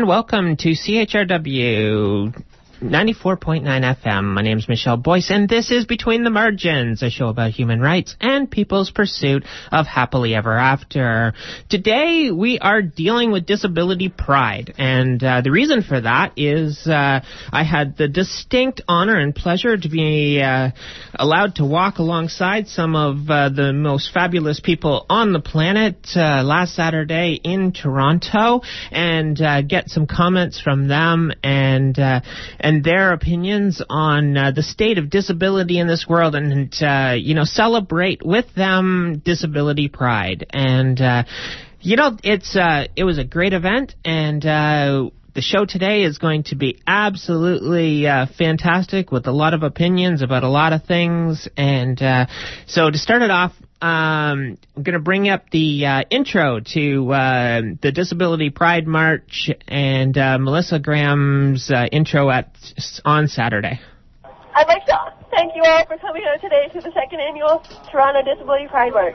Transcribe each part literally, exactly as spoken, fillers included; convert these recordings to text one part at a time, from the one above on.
and welcome to C H R W ninety-four point nine F M. My name is Michelle Boyce, and this is Between the Margins, a show about human rights and people's pursuit of happily ever after. Today, we are dealing with disability pride, and uh, the reason for that is uh, I had the distinct honor and pleasure to be uh, allowed to walk alongside some of uh, the most fabulous people on the planet uh, last Saturday in Toronto, and uh, get some comments from them and uh, and and their opinions on uh, the state of disability in this world, and, uh, you know, celebrate with them disability pride. And, uh, you know, it's uh, it was a great event, and uh, the show today is going to be absolutely uh, fantastic with a lot of opinions about a lot of things. And uh, so to start it off, Um, I'm going to bring up the uh, intro to uh, the Disability Pride March and uh, Melissa Graham's uh, intro at on Saturday. I'd like to thank you all for coming out today to the second annual Toronto Disability Pride March.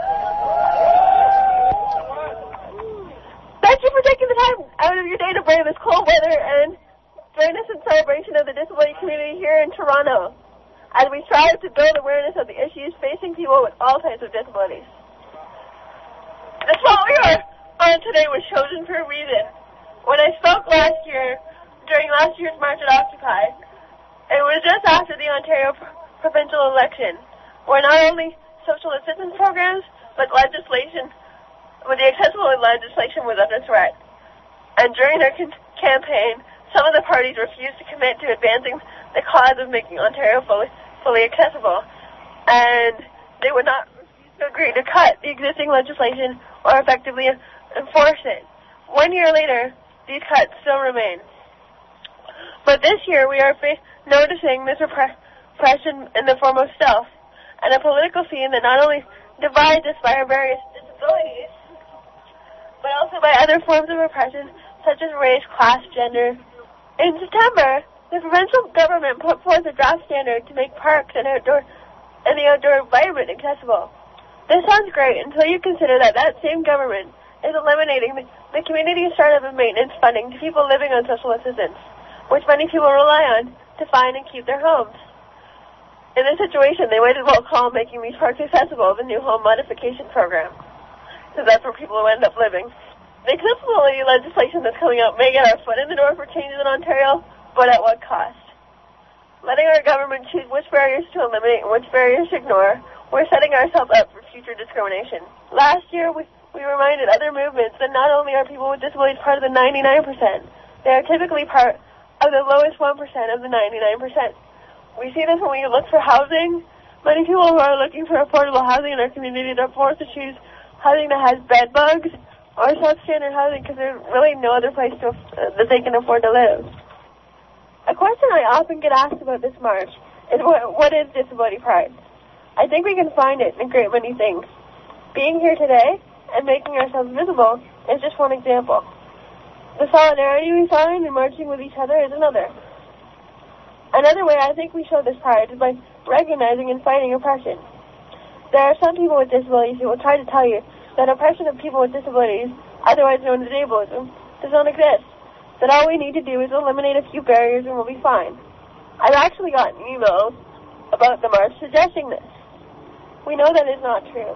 Thank you for taking the time out of your day to brave this cold weather and join us in celebration of the disability community here in Toronto, as we strive to build awareness of the issues facing people with all types of disabilities. The spot we are on today was chosen for a reason. When I spoke last year, during last year's March at Occupy, it was just after the Ontario provincial election, where not only social assistance programs, but legislation, with the accessible legislation was under threat. And during their c- campaign, some of the parties refused to commit to advancing the cause of making Ontario fully, fully accessible, and they would not agree to cut the existing legislation or effectively enforce it. One year later, these cuts still remain. But this year, we are fa- noticing this repression in the form of stealth, and a political scene that not only divides us by our various disabilities, but also by other forms of repression, such as race, class, gender. In September, the provincial government put forth a draft standard to make parks and outdoor and the outdoor environment accessible. This sounds great until you consider that that same government is eliminating the, the community startup and maintenance funding to people living on social assistance, which many people rely on to find and keep their homes. In this situation, they might as well call making these parks accessible the new home modification program, because that's where people will end up living. The accessibility legislation that's coming up may get our foot in the door for changes in Ontario, but at what cost? Letting our government choose which barriers to eliminate and which barriers to ignore, we're setting ourselves up for future discrimination. Last year, we, we reminded other movements that not only are people with disabilities part of the ninety-nine percent, they are typically part of the lowest one percent of the ninety-nine percent. We see this when we look for housing. Many people who are looking for affordable housing in our community are forced to choose housing that has bed bugs or substandard housing because there's really no other place to, uh, that they can afford to live. A question I often get asked about this march is what, what is disability pride? I think we can find it in a great many things. Being here today and making ourselves visible is just one example. The solidarity we find in marching with each other is another. Another way I think we show this pride is by recognizing and fighting oppression. There are some people with disabilities who will try to tell you that oppression of people with disabilities, otherwise known as ableism, does not exist. That all we need to do is eliminate a few barriers and we'll be fine. I've actually gotten emails about the march suggesting this. We know that is not true.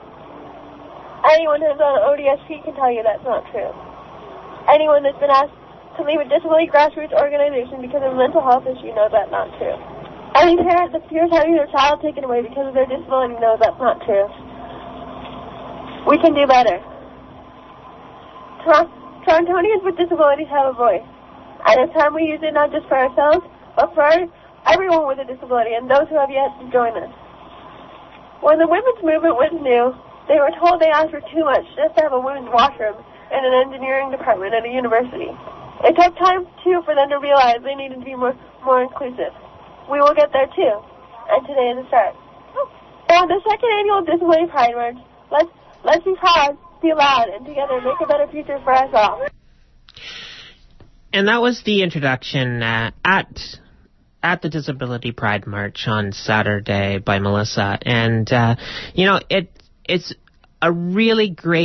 Anyone who's on O D S P can tell you that's not true. Anyone that's been asked to leave a disability grassroots organization because of a mental health issue knows that's not true. Any parent that fears having their child taken away because of their disability knows that's not true. We can do better. Torontonians with disabilities have a voice, and it's time we use it not just for ourselves, but for everyone with a disability and those who have yet to join us. When the women's movement was new, they were told they asked for too much just to have a women's washroom in an engineering department at a university. It took time, too, for them to realize they needed to be more, more inclusive. We will get there, too, and today is the start. On the second annual Disability Pride March, let's Let's be proud, be loud, and together make a better future for us all. And that was the introduction uh, at at the Disability Pride March on Saturday by Melissa. And, uh, you know, it it's a really great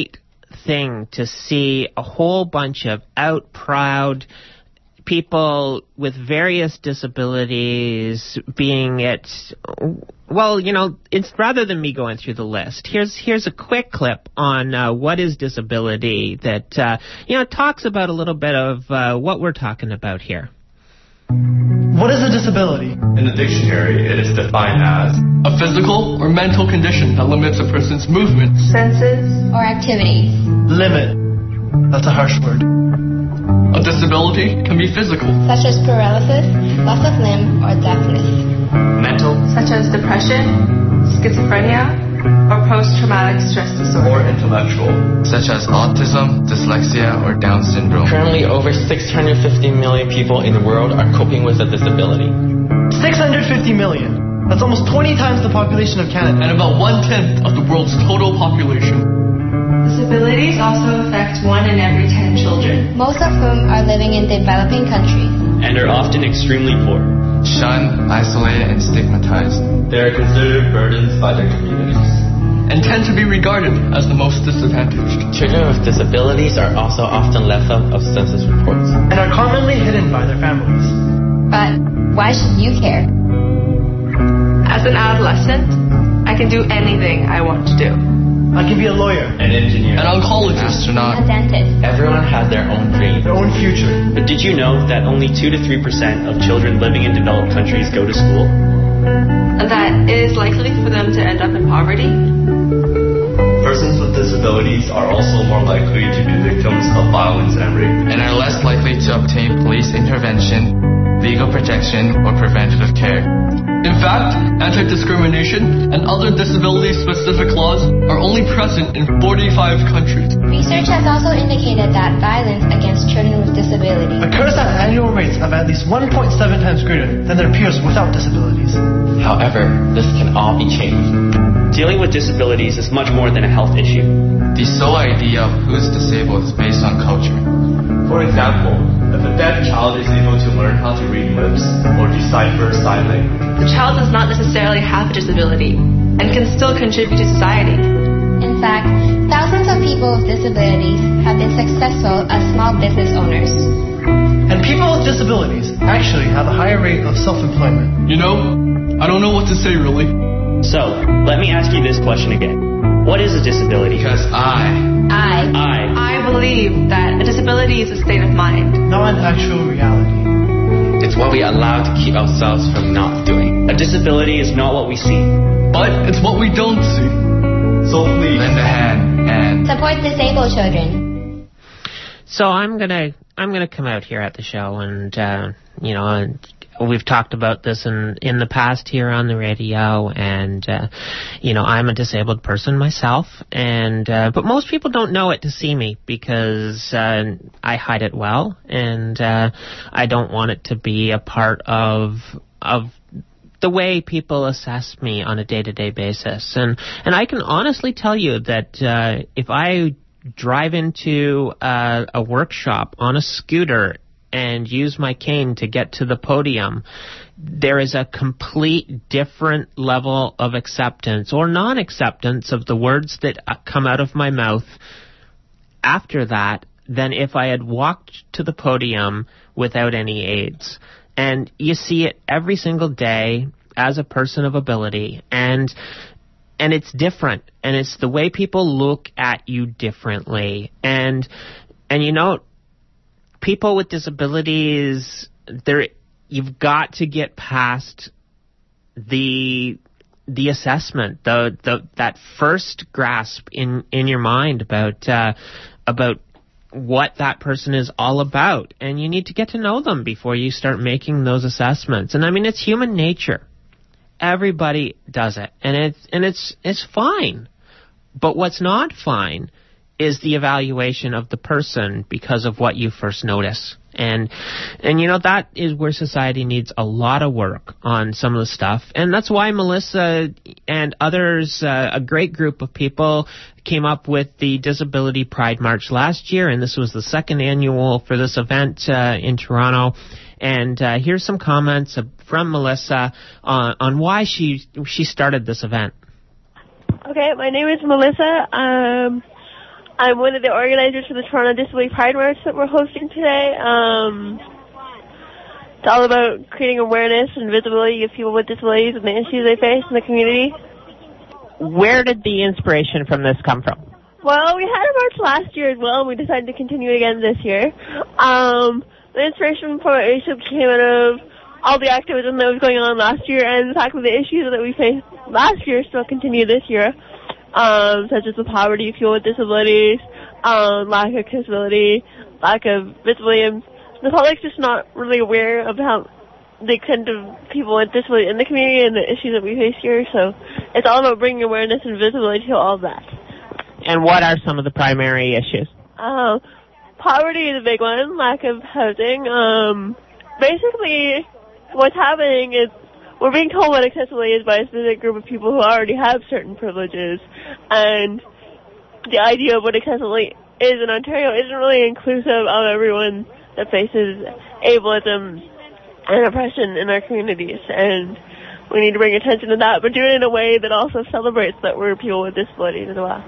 thing to see a whole bunch of out proud people with various disabilities being it. Well, you know, it's rather than me going through the list. Here's here's a quick clip on uh, what is disability that uh, you know talks about a little bit of uh, what we're talking about here. What is a disability? In the dictionary, it is defined as a physical or mental condition that limits a person's movements, senses, or activities. Limit. That's a harsh word. A disability can be physical, such as paralysis, loss of limb, or deafness. Mental, such as depression, schizophrenia, or post-traumatic stress disorder. Or intellectual, such as autism, dyslexia, or Down syndrome. Currently, over six hundred fifty million people in the world are coping with a disability. six hundred fifty million. That's almost twenty times the population of Canada. And about one-tenth of the world's total population. Disabilities also affect one in every ten children, most of whom are living in developing countries and are often extremely poor. Shunned, isolated, and stigmatized. They are considered burdens by their communities and tend to be regarded as the most disadvantaged. Children with disabilities are also often left out of census reports and are commonly hidden by their families. But why should you care? As an adolescent, I can do anything I want to do. I can be a lawyer, an engineer, an oncologist, an astronaut, a dentist. Everyone has their own dream, their own future. But did you know that only two to three percent of children living in developed countries go to school? And that it is likely for them to end up in poverty? Persons with disabilities are also more likely to be victims of violence and rape, and are less likely to obtain police intervention, legal protection, or preventative care. In fact, anti-discrimination and other disability-specific laws are only present in forty-five countries. Research has also indicated that violence against children with disabilities occurs at annual rates of at least one point seven times greater than their peers without disabilities. However, this can all be changed. Dealing with disabilities is much more than a health issue. The sole idea of who is disabled is based on culture. For example, if a deaf child is able to learn how to read lips or decipher sign language, the child does not necessarily have a disability and can still contribute to society. In fact, thousands of people with disabilities have been successful as small business owners. And people with disabilities actually have a higher rate of self-employment. You know, I don't know what to say really. So, let me ask you this question again. What is a disability? Because I... I... I... I believe that a disability is a state of mind, not an actual reality. It's what we allow to keep ourselves from not doing. A disability is not what we see, but it's what we don't see. So please, lend a hand and support disabled children. So I'm gonna I'm gonna come out here at the show, and uh, you know, and we've talked about this in in the past here on the radio, and uh, you know, I'm a disabled person myself, and uh, but most people don't know it to see me because uh, I hide it well, and uh, I don't want it to be a part of of the way people assess me on a day-to-day basis. And and I can honestly tell you that uh, if I drive into uh, a workshop on a scooter and use my cane to get to the podium, there is a complete different level of acceptance or non-acceptance of the words that come out of my mouth after that than if I had walked to the podium without any aids. And you see it every single day as a person of ability, and and it's different, and it's the way people look at you differently. And and you know, people with disabilities, there you've got to get past the the assessment, the the that first grasp in in your mind about uh, about what that person is all about, and you need to get to know them before you start making those assessments. And I mean, it's human nature. Everybody does it, and it's and it's it's fine. But what's not fine is the evaluation of the person because of what you first notice. And and you know, that is where society needs a lot of work on some of the stuff. And that's why Melissa and others, uh, a great group of people, came up with the Disability Pride March last year, and this was the second annual for this event uh, in Toronto. And uh, here's some comments from Melissa on, on why she she started this event. Okay, my name is Melissa. Um, I'm one of the organizers for the Toronto Disability Pride March that we're hosting today. Um, it's all about creating awareness and visibility of people with disabilities and the issues they face in the community. Where did the inspiration from this come from? Well, we had a march last year as well, and we decided to continue it again this year. Um, the inspiration from our issue came out of all the activism that was going on last year, and the fact that the issues that we faced last year still continue this year, um, such as the poverty of people with disabilities, um, lack of accessibility, lack of visibility, and the public's just not really aware of how the extent of people with disability in the community and the issues that we face here. So it's all about bringing awareness and visibility to all of that. And what are some of the primary issues? Uh, poverty is a big one, lack of housing. Um, basically, what's happening is we're being told what accessibility is by a specific group of people who already have certain privileges. And the idea of what accessibility is in Ontario isn't really inclusive of everyone that faces ableism and oppression in our communities. And we need to bring attention to that, but do it in a way that also celebrates that we're people with disabilities as well.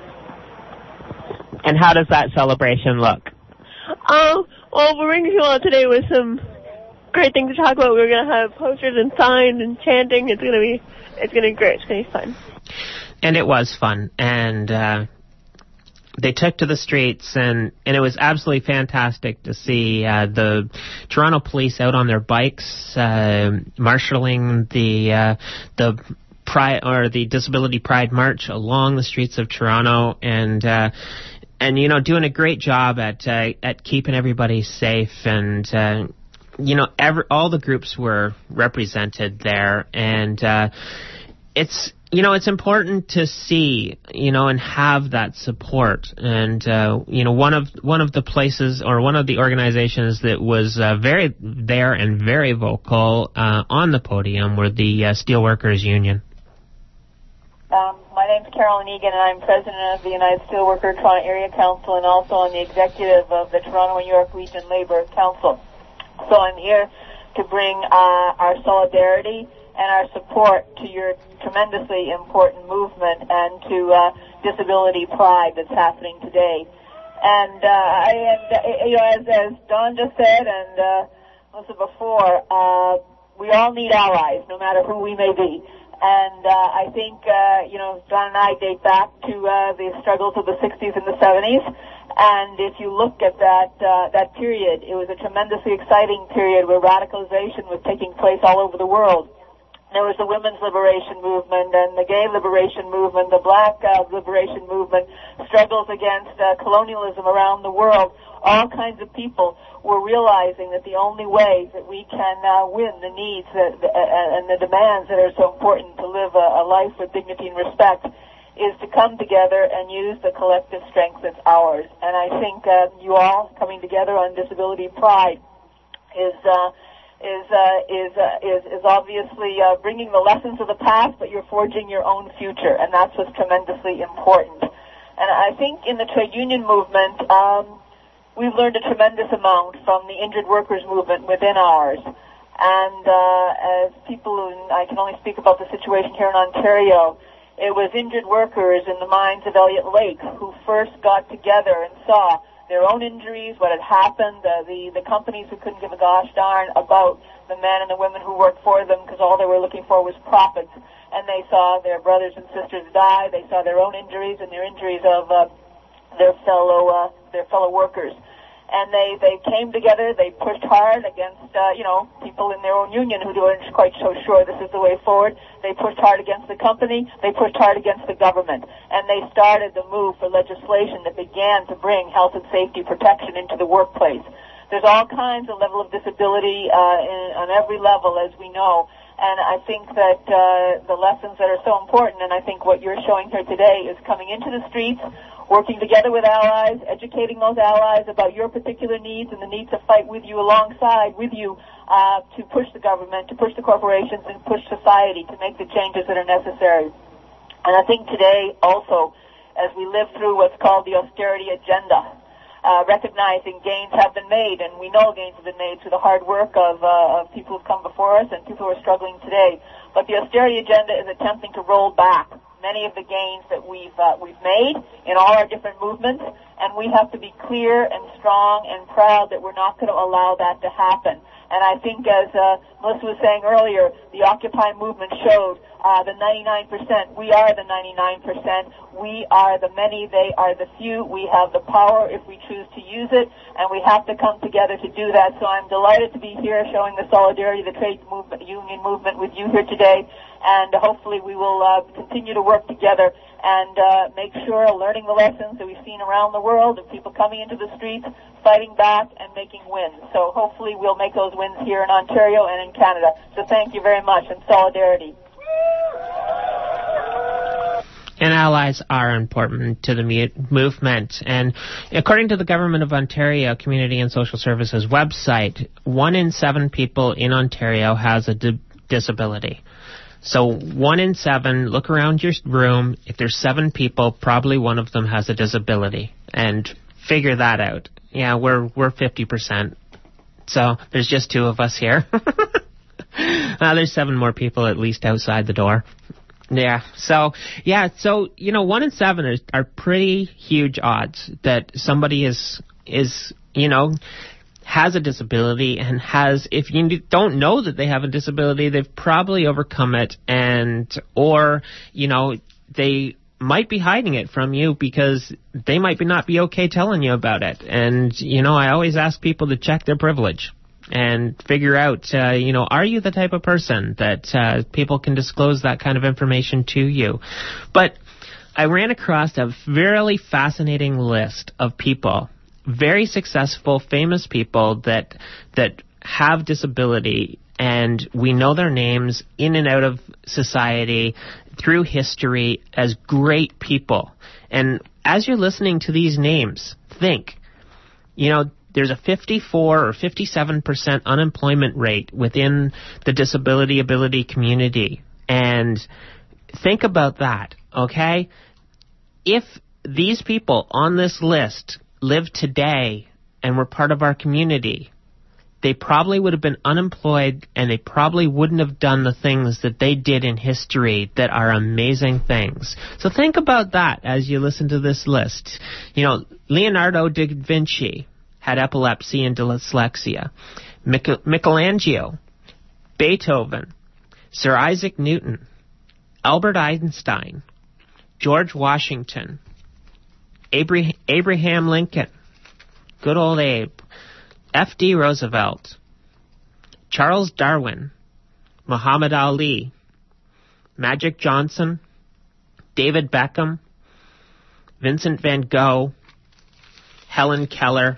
And how does that celebration look? Um, well, we're bringing people out today with some great things to talk about. We're going to have posters and signs and chanting. It's going to be, it's going to be great. It's going to be fun. And it was fun. And uh, they took to the streets, and, and it was absolutely fantastic to see uh, the Toronto police out on their bikes, uh, marshalling the uh, the pride or the Disability Pride March along the streets of Toronto, and. Uh, And, you know, doing a great job at uh, at keeping everybody safe. And, uh, you know, every, all the groups were represented there. And uh, it's, you know, it's important to see, you know, and have that support. And, uh, you know, one of one of the places or one of the organizations that was uh, very there and very vocal uh, on the podium were the uh, Steelworkers Union. Um, my name's Carolyn Egan, and I'm president of the United Steelworker Toronto Area Council and also on the executive of the Toronto and York Region Labour Council. So I'm here to bring uh, our solidarity and our support to your tremendously important movement and to uh, disability pride that's happening today. And, uh, I, and uh, you know, as, as Don just said, and uh, also before, uh, we all need allies, no matter who we may be. And uh, I think, uh, you know, Don and I date back to uh, the struggles of the sixties and the seventies. And if you look at that uh, that period, it was a tremendously exciting period where radicalization was taking place all over the world. There was the women's liberation movement and the gay liberation movement, the black uh, liberation movement, struggles against uh, colonialism around the world. All kinds of people were realizing that the only way that we can uh, win the needs that, uh, and the demands that are so important to live a, a life with dignity and respect is to come together and use the collective strength that's ours. And I think uh, you all coming together on Disability Pride is uh, is uh, is, uh, is is obviously uh, bringing the lessons of the past, but you're forging your own future, and that's what's tremendously important. And I think in the trade union movement, um, we've learned a tremendous amount from the injured workers movement within ours. And uh, as people, in, I can only speak about the situation here in Ontario, it was injured workers in the mines of Elliott Lake who first got together and saw their own injuries, what had happened, uh, the, the companies who couldn't give a gosh darn about the men and the women who worked for them because all they were looking for was profits. And they saw their brothers and sisters die. They saw their own injuries and their injuries of uh, their fellow uh, their fellow workers. And they, they came together, they pushed hard against, uh, you know, people in their own union who weren't quite so sure this is the way forward. They pushed hard against the company, they pushed hard against the government. And they started the move for legislation that began to bring health and safety protection into the workplace. There's all kinds of level of disability uh, in, on every level, as we know. And I think that uh, the lessons that are so important, and I think what you're showing here today is coming into the streets, working together with allies, educating those allies about your particular needs and the need to fight with you, alongside with you, uh, to push the government, to push the corporations, and push society to make the changes that are necessary. And I think today also, as we live through what's called the austerity agenda, Uh, recognizing gains have been made, and we know gains have been made through the hard work of, uh, of people who've come before us and people who are struggling today. But the austerity agenda is attempting to roll back many of the gains that we've uh, we've made in all our different movements, and we have to be clear and strong and proud that we're not going to allow that to happen. And I think, as uh, Melissa was saying earlier, the Occupy movement showed uh, the ninety-nine percent. We are the ninety-nine percent. We are the many. They are the few. We have the power if we choose to use it, and we have to come together to do that. So I'm delighted to be here showing the solidarity of the trade movement, union movement with you here today, and hopefully we will uh, continue to work together and uh, make sure, learning the lessons that we've seen around the world of people coming into the streets, fighting back, and making wins. So hopefully we'll make those wins here in Ontario and in Canada. So thank you very much, and solidarity. And allies are important to the movement. And according to the Government of Ontario Community and Social Services website, one in seven people in Ontario has a di- disability. So one in seven, look around your room. If there's seven people, probably one of them has a disability. And figure that out. Yeah, we're we're fifty percent. So there's just two of us here. uh, there's seven more people at least outside the door. Yeah, so, yeah, so, you know, one in seven are, are pretty huge odds that somebody is, is, you know, has a disability and has, if you don't know that they have a disability, they've probably overcome it, and, or, you know, they might be hiding it from you because they might be not be okay telling you about it. And, you know, I always ask people to check their privilege and figure out, uh, you know, are you the type of person that uh, people can disclose that kind of information to you? But I ran across a really fascinating list of people, very successful, famous people that that have disability, and we know their names in and out of society through history as great people. And as you're listening to these names, think, you know, there's a fifty-four or fifty-seven percent unemployment rate within the disability ability community. And think about that, okay? If these people on this list live today and were part of our community, they probably would have been unemployed, and they probably wouldn't have done the things that they did in history that are amazing things. So think about that as you listen to this list. You know, Leonardo da Vinci had epilepsy and dyslexia. Mich- Michelangelo, Beethoven, Sir Isaac Newton, Albert Einstein, George Washington, Abra- Abraham Lincoln, good old Abe, F D Roosevelt, Charles Darwin, Muhammad Ali, Magic Johnson, David Beckham, Vincent van Gogh, Helen Keller,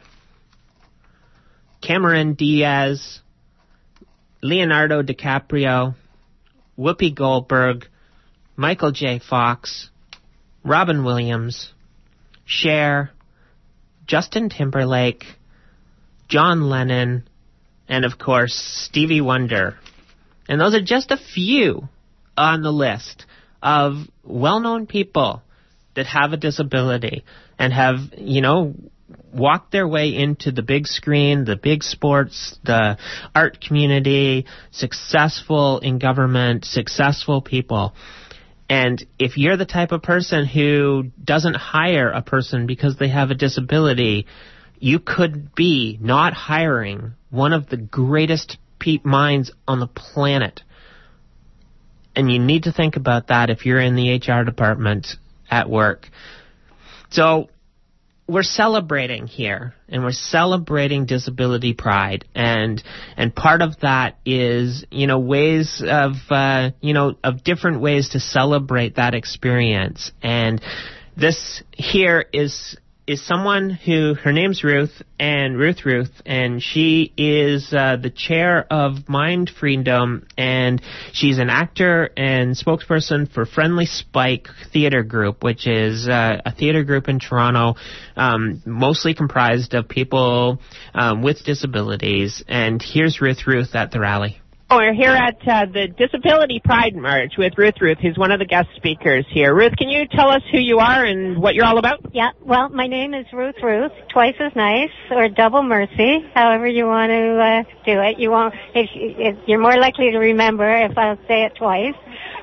Cameron Diaz, Leonardo DiCaprio, Whoopi Goldberg, Michael J. Fox, Robin Williams, Cher, Justin Timberlake, John Lennon, and of course, Stevie Wonder. And those are just a few on the list of well-known people that have a disability and have, you know, walked their way into the big screen, the big sports, the art community, successful in government, successful people. And if you're the type of person who doesn't hire a person because they have a disability, you could be not hiring one of the greatest pe- minds on the planet. And you need to think about that if you're in the H R department at work. So we're celebrating here, and we're celebrating disability pride, and and part of that is, you know, ways of, uh, you know, of different ways to celebrate that experience. And this here is is someone who, her name's Ruth, and Ruth Ruth, and she is uh, the chair of Mind Freedom, and she's an actor and spokesperson for Friendly Spike Theatre Group, which is uh, a theatre group in Toronto, um, mostly comprised of people um, with disabilities. And here's Ruth Ruth at the rally. We're here at uh, the Disability Pride March with Ruth Ruth, who's one of the guest speakers here. Ruth, can you tell us who you are and what you're all about? Yeah, well, my name is Ruth Ruth, twice as nice, or double mercy, however you want to uh, do it. You won't, if, if you're more likely to remember if I'll say it twice.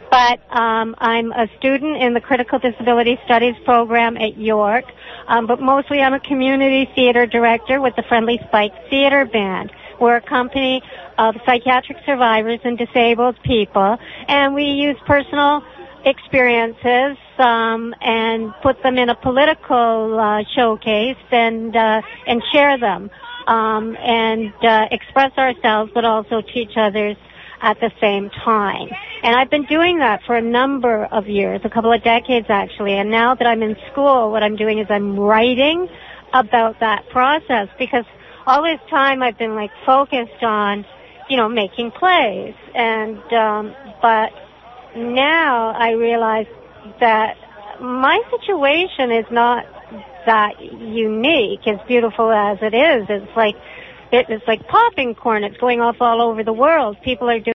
But um, I'm a student in the Critical Disability Studies program at York. Um, but mostly I'm a community theater director with the Friendly Spike Theater Band. We're a company of psychiatric survivors and disabled people, and we use personal experiences um, and put them in a political uh, showcase and uh, and share them um, and uh, express ourselves, but also teach others at the same time. And I've been doing that for a number of years, a couple of decades actually. And now that I'm in school, what I'm doing is I'm writing about that process, because all this time I've been like focused on, you know, making plays. And, um, but now I realize that my situation is not that unique, as beautiful as it is. It's like, it's like popping corn. It's going off all over the world. People are doing